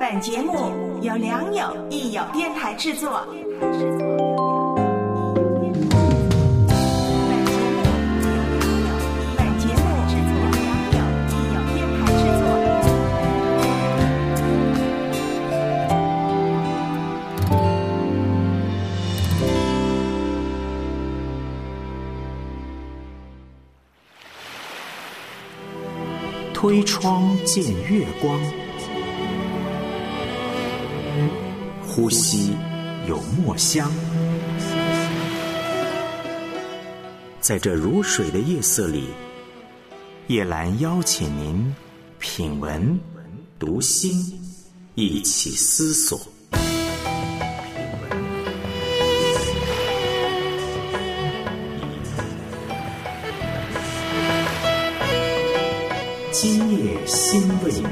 本节目由良友益友电台制作。 推窗见月光，呼吸有墨香。在这如水的夜色里，叶兰邀请您品文读心，一起思索。今夜心未眠。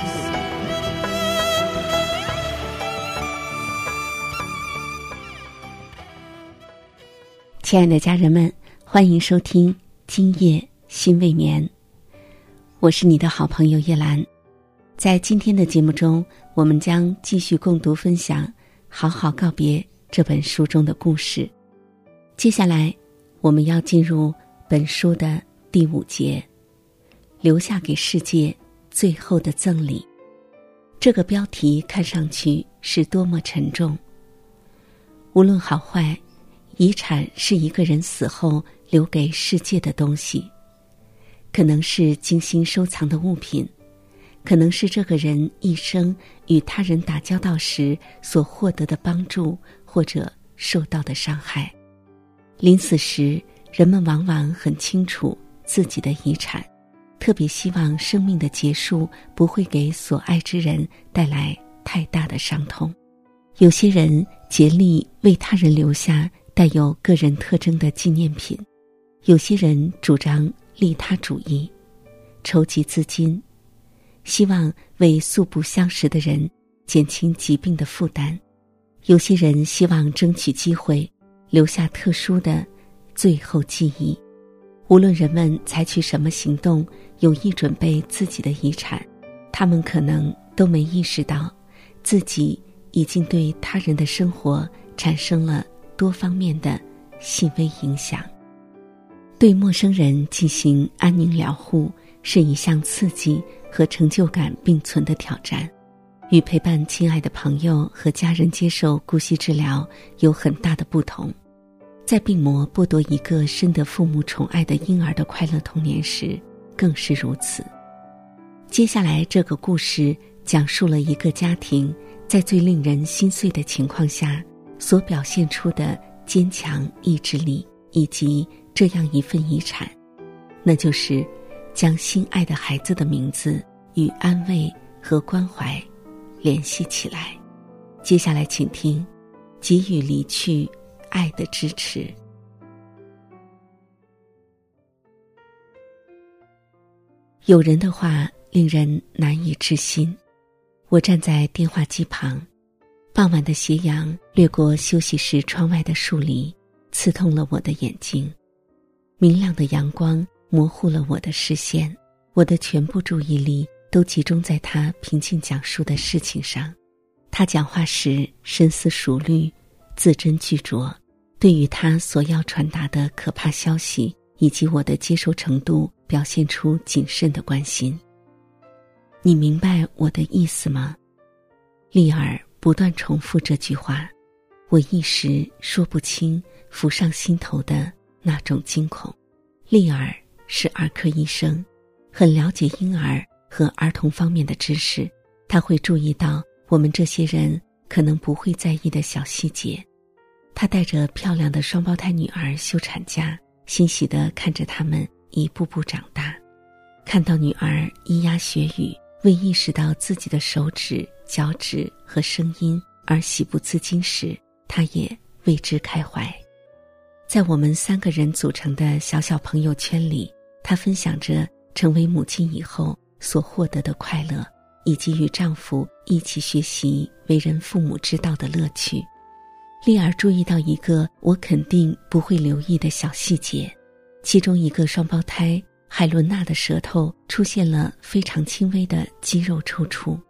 亲爱的家人们，欢迎收听今夜心未眠，我是你的好朋友叶兰。在今天的节目中，我们将继续共读分享《好好告别》这本书中的故事。接下来我们要进入本书的第5节，留下给世界最后的赠礼。这个标题看上去是多么沉重。无论好坏，遗产是一个人死后留给世界的东西，可能是精心收藏的物品，可能是这个人一生与他人打交道时所获得的帮助或者受到的伤害。临死时，人们往往很清楚自己的遗产，特别希望生命的结束不会给所爱之人带来太大的伤痛。有些人竭力为他人留下带有个人特征的纪念品，有些人主张利他主义，筹集资金，希望为素不相识的人减轻疾病的负担，有些人希望争取机会留下特殊的最后记忆。无论人们采取什么行动，有意准备自己的遗产，他们可能都没意识到自己已经对他人的生活产生了多方面的细微影响。对陌生人进行安宁疗护是一项刺激和成就感并存的挑战，与陪伴亲爱的朋友和家人接受姑息治疗有很大的不同。在病魔剥夺一个深得父母宠爱的婴儿的快乐童年时，更是如此。接下来这个故事讲述了一个家庭在最令人心碎的情况下所表现出的坚强意志力，以及这样一份遗产，那就是将心爱的孩子的名字与安慰和关怀联系起来。接下来请听给予离去爱的支持。有人的话令人难以置信。我站在电话机旁，傍晚的斜阳掠过休息室窗外的树篱，刺痛了我的眼睛。明亮的阳光模糊了我的视线，我的全部注意力都集中在他平静讲述的事情上。他讲话时深思熟虑，字斟句酌，对于他所要传达的可怕消息以及我的接受程度表现出谨慎的关心。你明白我的意思吗？丽儿不断重复这句话，我一时说不清浮上心头的那种惊恐。丽儿是儿科医生，很了解婴儿和儿童方面的知识，她会注意到我们这些人可能不会在意的小细节。她带着漂亮的双胞胎女儿休产假，欣喜地看着他们一步步长大。看到女儿咿呀学语，未意识到自己的手指、脚趾和声音而喜不自禁时，她也为之开怀。在我们3个人组成的小小朋友圈里，她分享着成为母亲以后所获得的快乐，以及与丈夫一起学习为人父母之道的乐趣。丽儿注意到一个我肯定不会留意的小细节，其中一个双胞胎海伦娜的舌头出现了非常轻微的肌肉抽搐。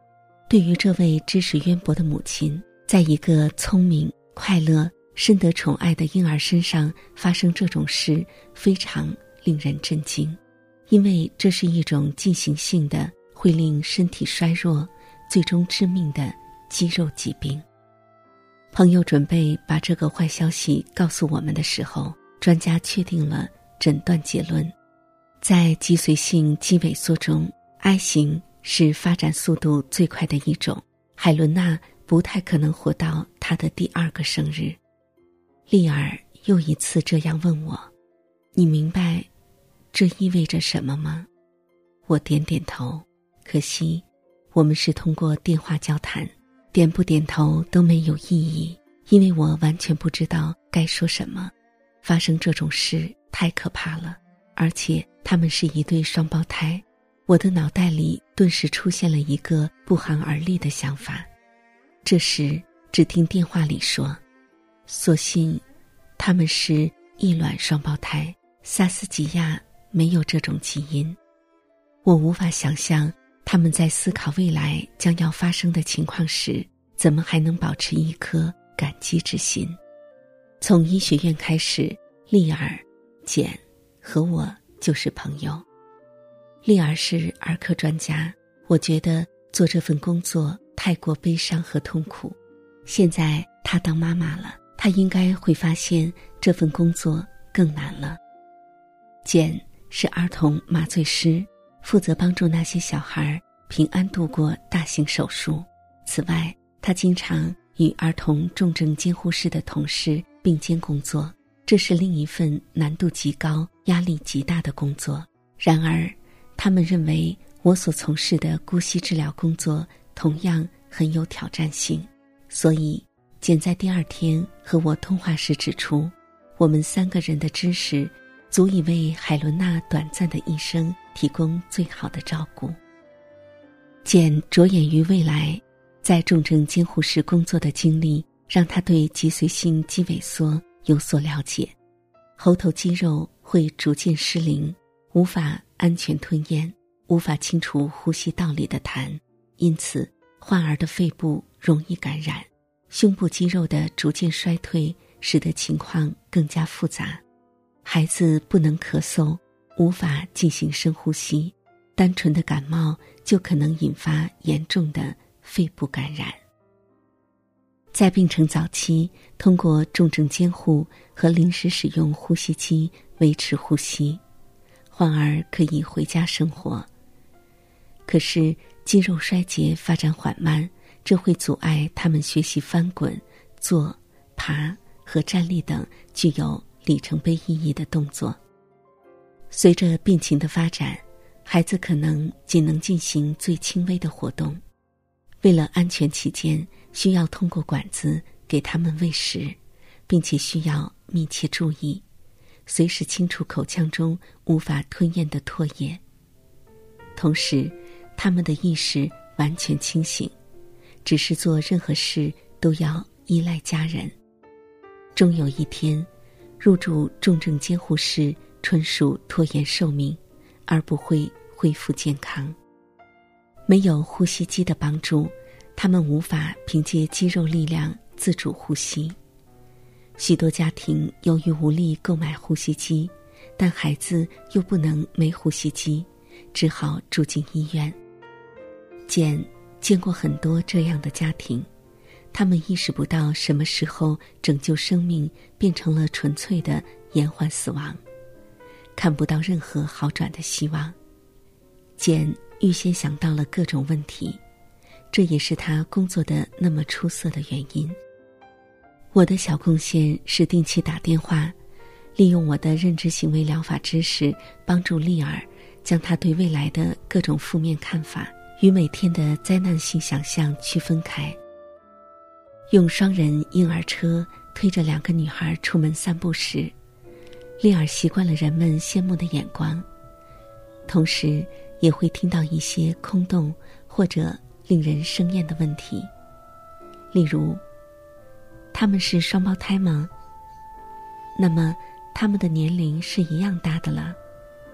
对于这位知识渊博的母亲，在一个聪明、快乐、深得宠爱的婴儿身上发生这种事，非常令人震惊，因为这是一种进行性的，会令身体衰弱，最终致命的肌肉疾病。朋友准备把这个坏消息告诉我们的时候，专家确定了诊断结论。在脊髓性肌萎缩中， I 型是发展速度最快的一种，海伦娜不太可能活到她的第2个生日。丽尔又一次这样问我，你明白这意味着什么吗？我点点头，可惜我们是通过电话交谈，点不点头都没有意义，因为我完全不知道该说什么。发生这种事太可怕了，而且他们是一对双胞胎，我的脑袋里顿时出现了一个不寒而栗的想法。这时只听电话里说，所幸他们是异卵双胞胎，萨斯吉亚没有这种基因。我无法想象他们在思考未来将要发生的情况时，怎么还能保持一颗感激之心。从医学院开始，丽尔、简和我就是朋友。丽尔是儿科专家，我觉得做这份工作太过悲伤和痛苦。现在她当妈妈了，她应该会发现这份工作更难了。简是儿童麻醉师，负责帮助那些小孩平安度过大型手术。此外，他经常与儿童重症监护室的同事并肩工作，这是另一份难度极高、压力极大的工作。然而，他们认为我所从事的姑息治疗工作同样很有挑战性，所以简在第2天和我通话时指出，我们3个人的知识足以为海伦娜短暂的一生提供最好的照顾。简着眼于未来，在重症监护室工作的经历让他对脊髓性肌萎缩有所了解。喉头肌肉会逐渐失灵，无法安全吞咽，无法清除呼吸道里的痰，因此患儿的肺部容易感染。胸部肌肉的逐渐衰退使得情况更加复杂。孩子不能咳嗽，无法进行深呼吸，单纯的感冒就可能引发严重的肺部感染。在病程早期，通过重症监护和临时使用呼吸机维持呼吸，患儿可以回家生活。可是肌肉衰竭发展缓慢，这会阻碍他们学习翻滚、坐、爬和站立等具有里程碑意义的动作。随着病情的发展，孩子可能仅能进行最轻微的活动。为了安全起见，需要通过管子给他们喂食，并且需要密切注意，随时清除口腔中无法吞咽的唾液。同时，他们的意识完全清醒，只是做任何事都要依赖家人。终有一天，入住重症监护室纯属拖延寿命，而不会恢复健康。没有呼吸机的帮助，他们无法凭借肌肉力量自主呼吸。许多家庭由于无力购买呼吸机，但孩子又不能没呼吸机，只好住进医院。简见过很多这样的家庭，他们意识不到什么时候拯救生命变成了纯粹的延缓死亡，看不到任何好转的希望。简预先想到了各种问题，这也是他工作的那么出色的原因。我的小贡献是定期打电话，利用我的认知行为疗法知识，帮助丽尔将他对未来的各种负面看法与每天的灾难性想象区分开。用双人婴儿车推着2个女孩出门散步时，丽尔习惯了人们羡慕的眼光，同时也会听到一些空洞或者令人生厌的问题，例如，他们是双胞胎吗？那么他们的年龄是一样大的了？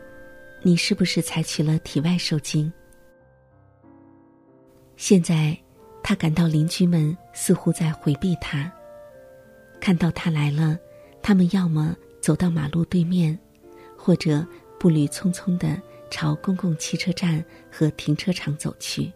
你是不是采取了体外受精？现在他感到邻居们似乎在回避他。看到他来了，他们要么走到马路对面，或者步履匆匆地朝公共汽车站和停车场走去。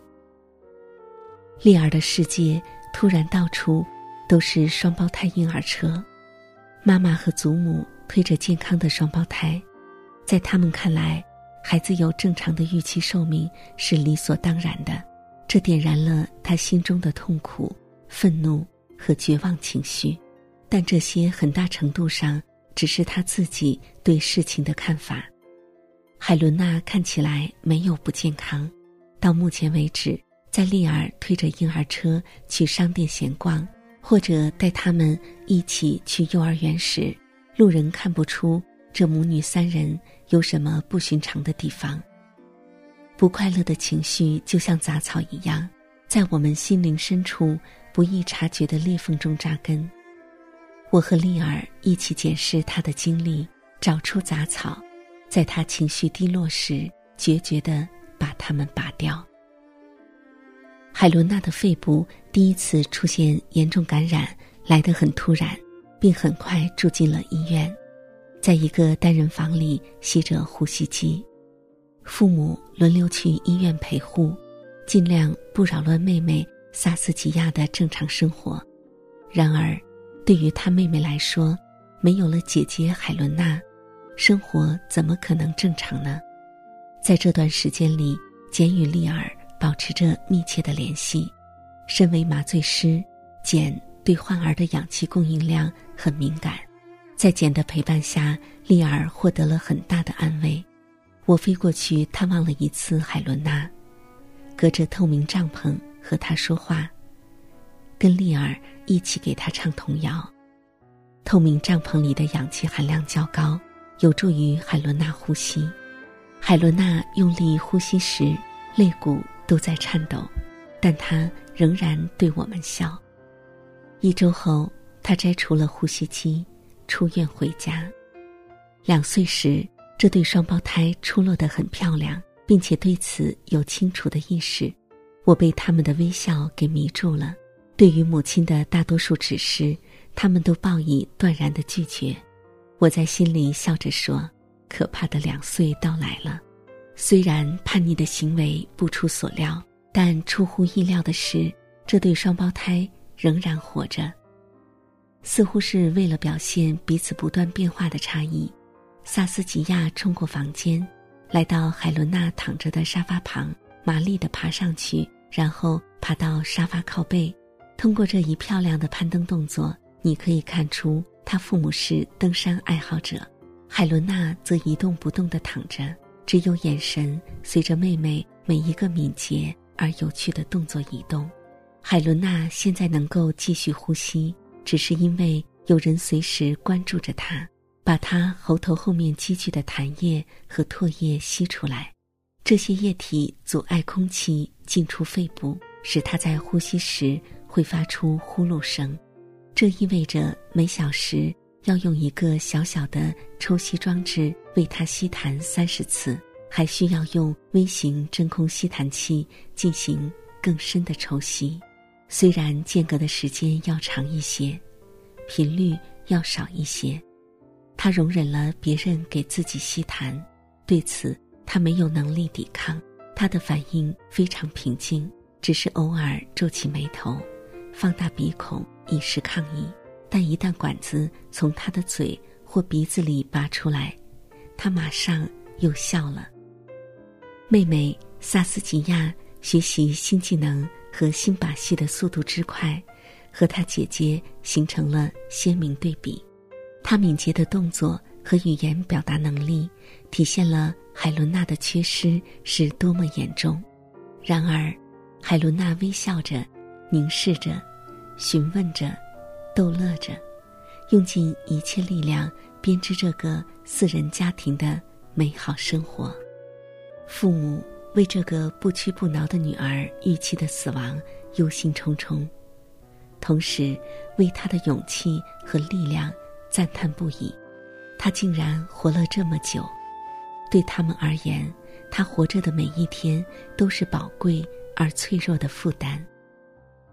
丽儿的世界突然到处都是双胞胎婴儿车，妈妈和祖母推着健康的双胞胎，在他们看来，孩子有正常的预期寿命是理所当然的，这点燃了他心中的痛苦、愤怒和绝望情绪。但这些很大程度上只是他自己对事情的看法。海伦娜看起来没有不健康，到目前为止，在丽儿推着婴儿车去商店闲逛，或者带他们一起去幼儿园时，路人看不出这母女三人有什么不寻常的地方。不快乐的情绪就像杂草一样，在我们心灵深处不易察觉的裂缝中扎根。我和丽儿一起检视她的经历，找出杂草，在她情绪低落时决绝地把它们拔掉。海伦娜的肺部第一次出现严重感染来得很突然，并很快住进了医院，在一个单人房里吸着呼吸机。父母轮流去医院陪护，尽量不扰乱妹妹萨斯吉亚的正常生活。然而对于她妹妹来说，没有了姐姐海伦娜，生活怎么可能正常呢？在这段时间里，简与丽儿保持着密切的联系。身为麻醉师，简对患儿的氧气供应量很敏感。在简的陪伴下，丽儿获得了很大的安慰。我飞过去探望了一次海伦娜，隔着透明帐篷和她说话，跟丽儿一起给她唱童谣。透明帐篷里的氧气含量较高，有助于海伦娜呼吸。海伦娜用力呼吸时，肋骨都在颤抖，但她仍然对我们笑。1周后，她摘除了呼吸机，出院回家。2岁时，这对双胞胎出落得很漂亮，并且对此有清楚的意识。我被他们的微笑给迷住了。对于母亲的大多数指示，他们都报以断然的拒绝。我在心里笑着说，可怕的2岁到来了。虽然叛逆的行为不出所料，但出乎意料的是，这对双胞胎仍然活着。似乎是为了表现彼此不断变化的差异，萨斯吉亚冲过房间，来到海伦娜躺着的沙发旁，麻利地爬上去，然后爬到沙发靠背。通过这一漂亮的攀登动作，你可以看出他父母是登山爱好者。海伦娜则一动不动地躺着，只有眼神随着妹妹每一个敏捷而有趣的动作移动。海伦娜现在能够继续呼吸，只是因为有人随时关注着她，把她喉头后面积聚的痰液和唾液吸出来。这些液体阻碍空气进出肺部，使她在呼吸时会发出呼噜声。这意味着每小时要用一个小小的抽吸装置为她吸痰30次，还需要用微型真空吸痰器进行更深的抽吸。虽然间隔的时间要长一些，频率要少一些，她容忍了别人给自己吸痰，对此她没有能力抵抗。她的反应非常平静，只是偶尔皱起眉头，放大鼻孔以示抗议。但一旦管子从她的嘴或鼻子里拔出来，她马上又笑了。妹妹萨斯吉亚学习新技能和新把戏的速度之快，和她姐姐形成了鲜明对比。她敏捷的动作和语言表达能力体现了海伦娜的缺失是多么严重。然而海伦娜微笑着，凝视着，询问着，逗乐着，用尽一切力量编织这个4人家庭的美好生活。父母为这个不屈不挠的女儿预期的死亡忧心忡忡，同时为她的勇气和力量赞叹不已。她竟然活了这么久，对他们而言，她活着的每一天都是宝贵而脆弱的负担。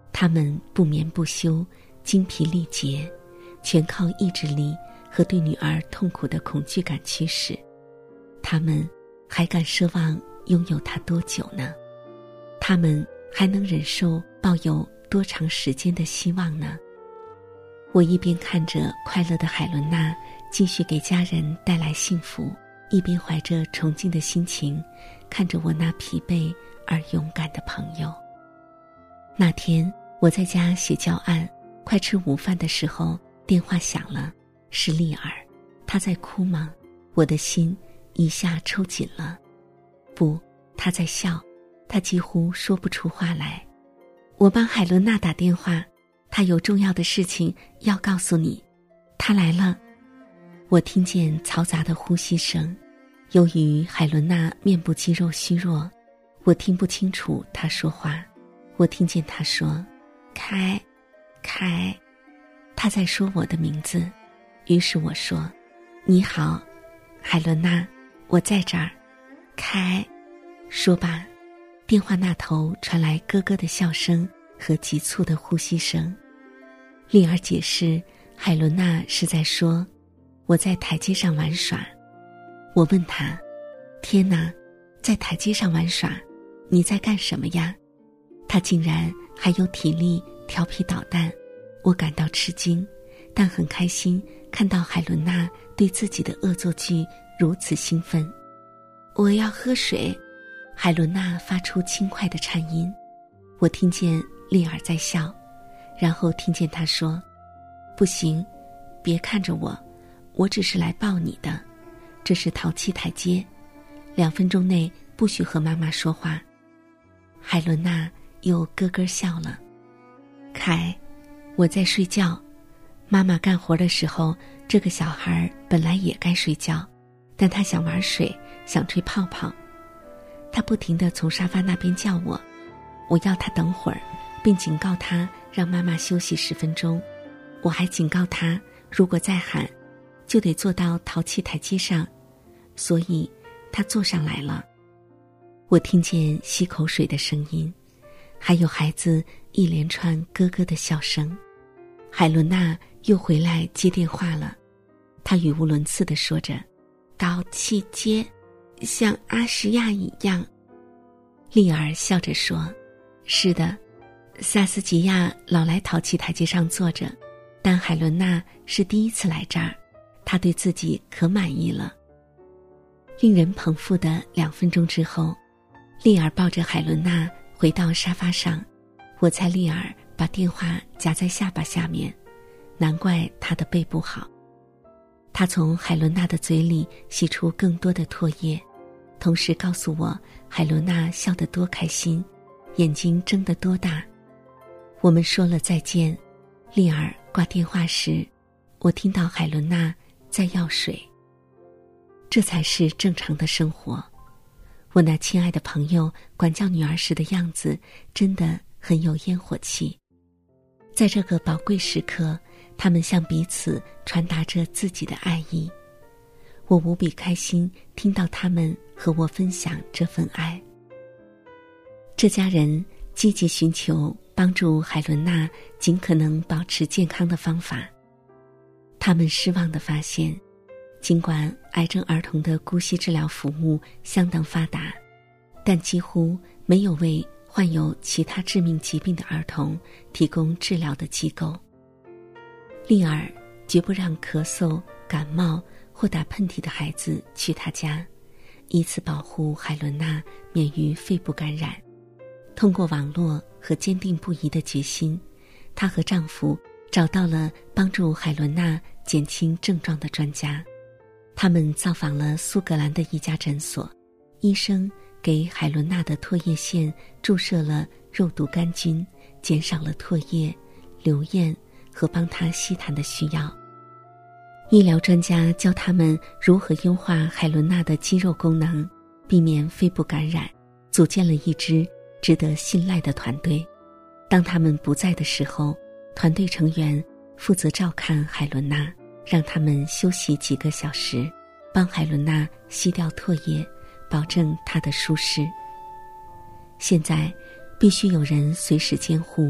他们不眠不休，精疲力竭，全靠意志力和对女儿痛苦的恐惧感驱使。他们还敢奢望拥有她多久呢？他们还能忍受抱有多长时间的希望呢？我一边看着快乐的海伦娜继续给家人带来幸福，一边怀着崇敬的心情看着我那疲惫而勇敢的朋友。那天我在家写教案，快吃午饭的时候，电话响了，是丽儿。她在哭吗？我的心一下抽紧了。不，她在笑，她几乎说不出话来。我帮海伦娜打电话，她有重要的事情要告诉你，她来了。我听见嘈杂的呼吸声，由于海伦娜面部肌肉虚弱，我听不清楚她说话。我听见她说凯，她在说我的名字。于是我说，你好，海伦娜，我在这儿。凯，说吧。电话那头传来咯咯的笑声和急促的呼吸声。丽儿解释，海伦娜是在说我在台阶上玩耍。我问她，天哪，在台阶上玩耍，你在干什么呀？她竟然还有体力调皮捣蛋。我感到吃惊，但很开心看到海伦娜对自己的恶作剧如此兴奋。我要喝水。海伦娜发出轻快的颤音。我听见丽儿在笑，然后听见她说，不行，别看着我，我只是来抱你的，这是淘气台阶，2分钟内不许和妈妈说话。海伦娜又咯咯笑了。凯，我在睡觉，妈妈干活的时候，这个小孩本来也该睡觉，但他想玩水，想吹泡泡。他不停地从沙发那边叫我，我要他等会儿，并警告他让妈妈休息10分钟。我还警告他，如果再喊，就得坐到淘气台阶上，所以他坐上来了。我听见吸口水的声音，还有孩子一连串咯咯的笑声。海伦娜又回来接电话了，她语无伦次地说着，淘气街像阿什亚一样。丽儿笑着说，是的，萨斯吉亚老来淘气台阶上坐着，但海伦娜是第一次来这儿，她对自己可满意了。令人捧腹的2分钟之后，丽儿抱着海伦娜回到沙发上。我猜丽儿把电话夹在下巴下面，难怪她的背不好。她从海伦娜的嘴里吸出更多的唾液，同时告诉我海伦娜笑得多开心，眼睛睁得多大。我们说了再见。丽儿挂电话时，我听到海伦娜在要水。这才是正常的生活。我那亲爱的朋友管教女儿时的样子真的很有烟火气。在这个宝贵时刻，他们向彼此传达着自己的爱意。我无比开心听到他们和我分享这份爱。这家人积极寻求帮助海伦娜尽可能保持健康的方法。他们失望地发现，尽管癌症儿童的姑息治疗服务相当发达，但几乎没有为患有其他致命疾病的儿童提供治疗的机构。丽儿绝不让咳嗽、感冒或打喷嚏的孩子去她家，以此保护海伦娜免于肺部感染。通过网络和坚定不移的决心，她和丈夫找到了帮助海伦娜减轻症状的专家。他们造访了苏格兰的一家诊所，医生给海伦娜的唾液腺注射了肉毒杆菌，减少了唾液、流咽和帮她吸痰的需要。医疗专家教他们如何优化海伦娜的肌肉功能，避免肺部感染，组建了一支值得信赖的团队。当他们不在的时候，团队成员负责照看海伦娜，让他们休息几个小时，帮海伦娜吸掉唾液，保证她的舒适。现在必须有人随时监护，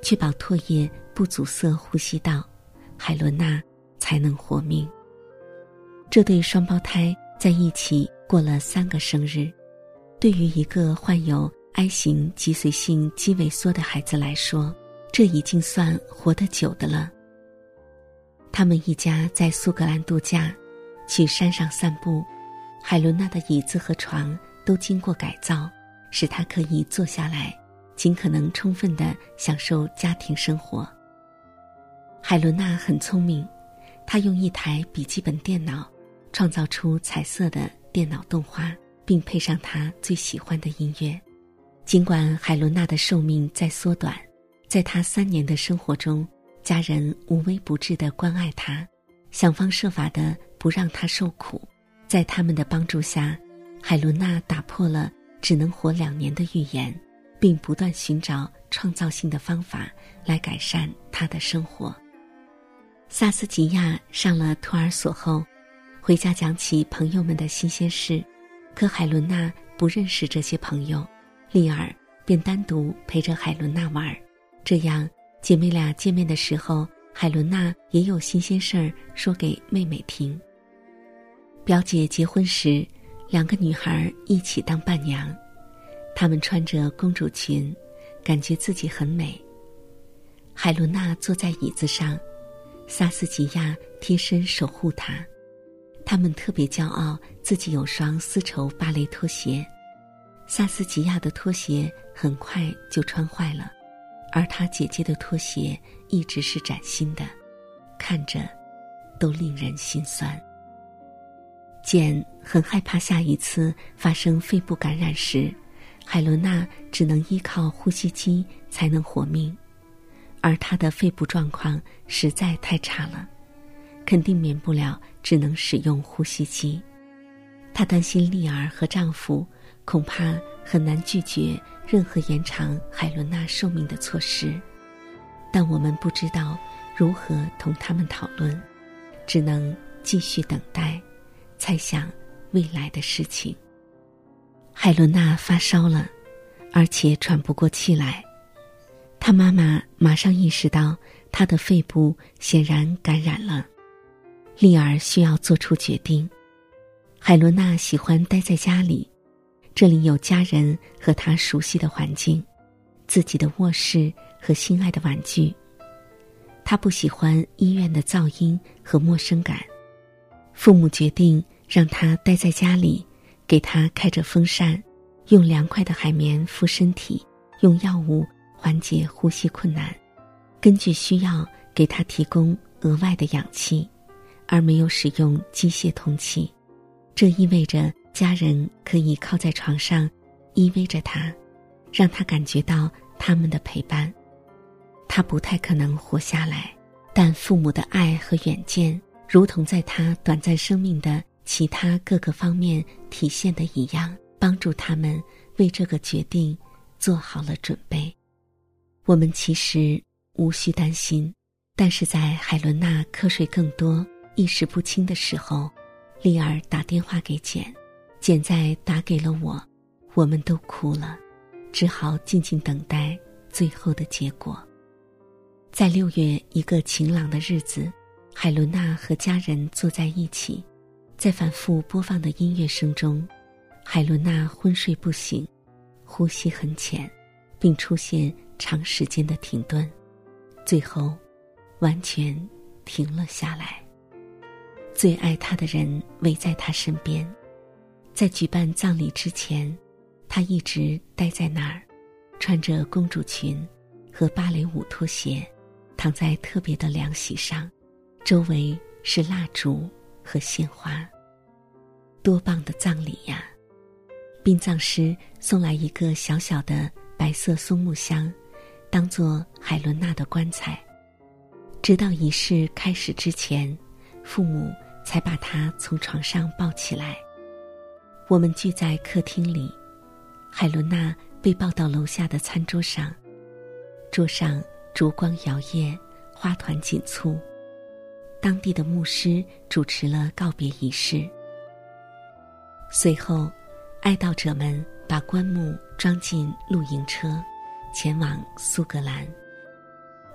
确保唾液不阻塞呼吸道，海伦娜才能活命。这对双胞胎在一起过了3个生日，对于一个患有I型脊髓性肌萎缩的孩子来说，这已经算活得久的了。他们一家在苏格兰度假，去山上散步，海伦娜的椅子和床都经过改造，使她可以坐下来，尽可能充分地享受家庭生活。海伦娜很聪明，她用一台笔记本电脑创造出彩色的电脑动画，并配上她最喜欢的音乐。尽管海伦娜的寿命在缩短，在她3年的生活中，家人无微不至地关爱她，想方设法地不让她受苦。在他们的帮助下，海伦娜打破了只能活2年的预言，并不断寻找创造性的方法来改善她的生活。萨斯吉亚上了托儿所后，回家讲起朋友们的新鲜事，可海伦娜不认识这些朋友，丽尔便单独陪着海伦娜玩。这样姐妹俩见面的时候，海伦娜也有新鲜事儿说给妹妹听。表姐结婚时，2个女孩一起当伴娘，她们穿着公主裙，感觉自己很美。海伦娜坐在椅子上，萨斯吉亚贴身守护她。他们特别骄傲自己有双丝绸芭蕾拖鞋。萨斯吉亚的拖鞋很快就穿坏了，而她姐姐的拖鞋一直是崭新的，看着都令人心酸。简很害怕下一次发生肺部感染时，海伦娜只能依靠呼吸机才能活命，而她的肺部状况实在太差了，肯定免不了只能使用呼吸机。她担心丽儿和丈夫恐怕很难拒绝任何延长海伦娜寿命的措施，但我们不知道如何同他们讨论，只能继续等待，猜想未来的事情。海伦娜发烧了，而且喘不过气来。她妈妈马上意识到她的肺部显然感染了，丽儿需要做出决定。海伦娜喜欢待在家里，这里有家人和她熟悉的环境，自己的卧室和心爱的玩具。她不喜欢医院的噪音和陌生感。父母决定让她待在家里，给她开着风扇，用凉快的海绵敷身体，用药物缓解呼吸困难，根据需要给她提供额外的氧气，而没有使用机械通气。这意味着家人可以靠在床上依偎着她，让她感觉到他们的陪伴。她不太可能活下来，但父母的爱和远见，如同在她短暂生命的其他各个方面体现的一样，帮助他们为这个决定做好了准备。我们其实无需担心，但是在海伦娜瞌睡更多、意识不清的时候，丽儿打电话给简，简再打给了我们都哭了，只好静静等待最后的结果。在6月一个晴朗的日子，海伦娜和家人坐在一起，在反复播放的音乐声中，海伦娜昏睡不醒，呼吸很浅，并出现长时间的停顿，最后完全停了下来。最爱她的人围在她身边，在举办葬礼之前，她一直待在那儿，穿着公主裙和芭蕾舞拖鞋，躺在特别的凉席上，周围是蜡烛和鲜花。多棒的葬礼呀！殡葬师送来一个小小的白色松木箱，当作海伦娜的棺材。直到仪式开始之前，父母才把她从床上抱起来。我们聚在客厅里，海伦娜被抱到楼下的餐桌上，桌上烛光摇曳，花团锦簇。当地的牧师主持了告别仪式。随后，哀悼者们把棺木装进露营车，前往苏格兰。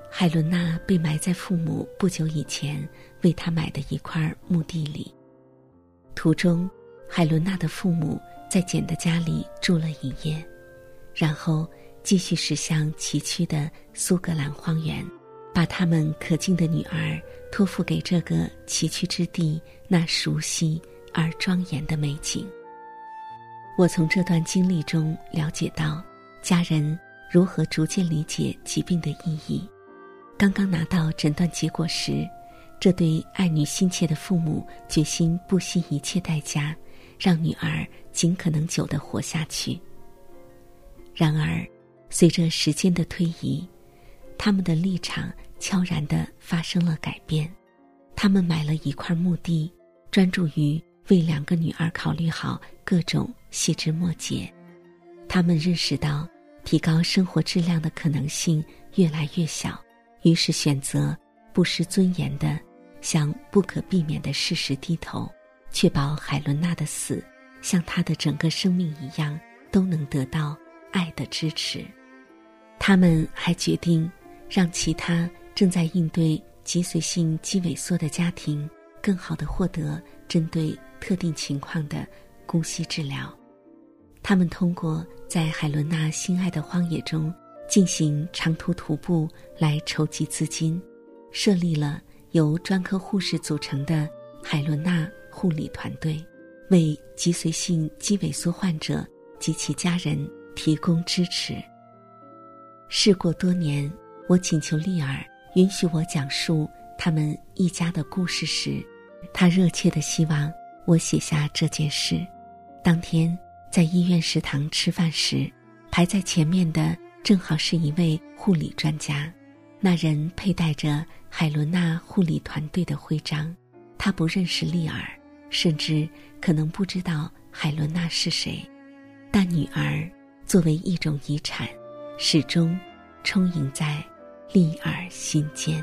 海伦娜被埋在父母不久以前为她买的一块墓地里。途中，海伦娜的父母在简的家里住了一夜，然后继续驶向崎岖的苏格兰荒原，把他们可敬的女儿托付给这个崎岖之地那熟悉而庄严的美景。我从这段经历中了解到家人如何逐渐理解疾病的意义。刚刚拿到诊断结果时，这对爱女心切的父母决心不惜一切代价，让女儿尽可能久地活下去。然而，随着时间的推移，他们的立场悄然地发生了改变。他们买了一块墓地，专注于为2个女儿考虑好各种细枝末节。他们认识到提高生活质量的可能性越来越小，于是选择不失尊严地向不可避免的事实低头，确保海伦娜的死像她的整个生命一样都能得到爱的支持。他们还决定让其他正在应对脊髓性肌萎缩的家庭更好地获得针对特定情况的姑息治疗。他们通过在海伦娜心爱的荒野中进行长途徒步来筹集资金，设立了由专科护士组成的海伦娜护理团队，为脊髓性肌萎缩患者及其家人提供支持。事过多年，我请求丽尔允许我讲述他们一家的故事时，他热切地希望我写下这件事。当天在医院食堂吃饭时，排在前面的正好是一位护理专家，那人佩戴着海伦娜护理团队的徽章。他不认识丽尔，甚至可能不知道海伦娜是谁，但女儿作为一种遗产，始终充盈在丽尔心间。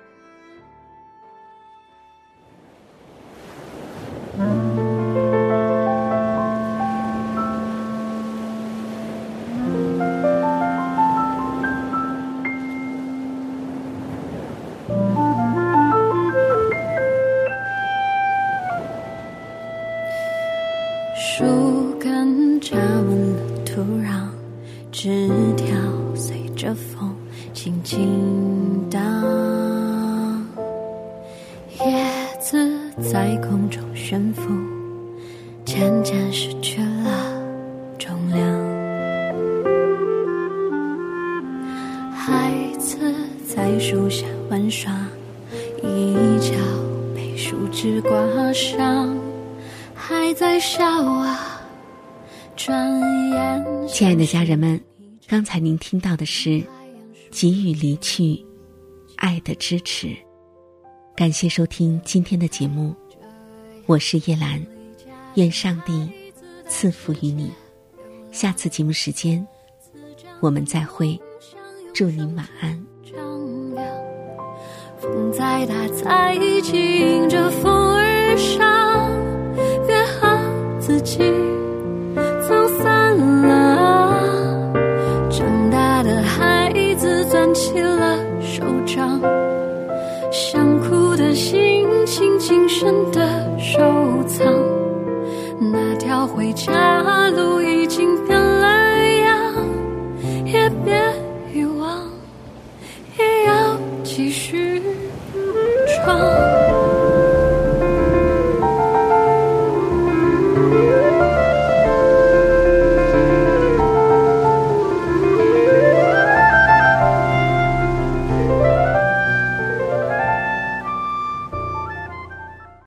树根扎稳了土壤，枝条随着风轻轻荡，叶子在空中悬浮，渐渐失去了重量。孩子在树下玩耍，一角被树枝刮伤，还在笑啊，转眼。 亲爱的家人们，刚才您听到的是给予离去爱的支持。感谢收听今天的节目，我是叶兰，愿上帝赐福于你。下次节目时间我们再会，祝您晚安。 风再大再紧着风而上，约好自己走散了，长大的孩子攥起了手掌，想哭的心情谨慎的收藏，那条回家路已经变了样，也别遗忘，也要继续闯。